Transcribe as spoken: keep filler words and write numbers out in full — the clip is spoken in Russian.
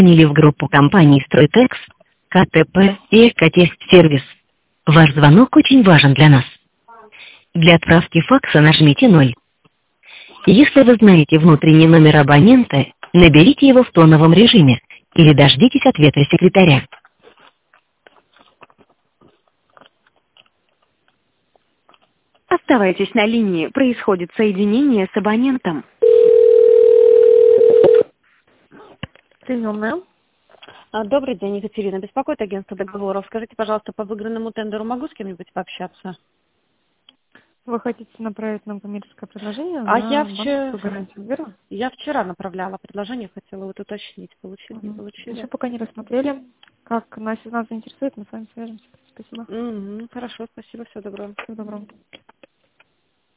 или в группу компаний «Стройтекс», КТП и «Экотест-сервис». Ваш звонок очень важен для нас. Для отправки факса нажмите ноль. Если вы знаете внутренний номер абонента, наберите его в тоновом режиме или дождитесь ответа секретаря. Оставайтесь на линии, происходит соединение с абонентом. Приемная. А, Добрый день, Екатерина. Беспокоит агентство договоров. Скажите, пожалуйста, по выигранному тендеру могу с кем-нибудь пообщаться? Вы хотите направить нам коммерческое предложение А на я вчера, банковскую гарантию, верно? я вчера направляла предложение, хотела вот уточнить. Получили, не Угу. Еще получили? пока не рассмотрели. Как нас, нас заинтересует, мы с вами свяжемся. Спасибо. Мгм, хорошо, спасибо, всего доброго. Всего доброго.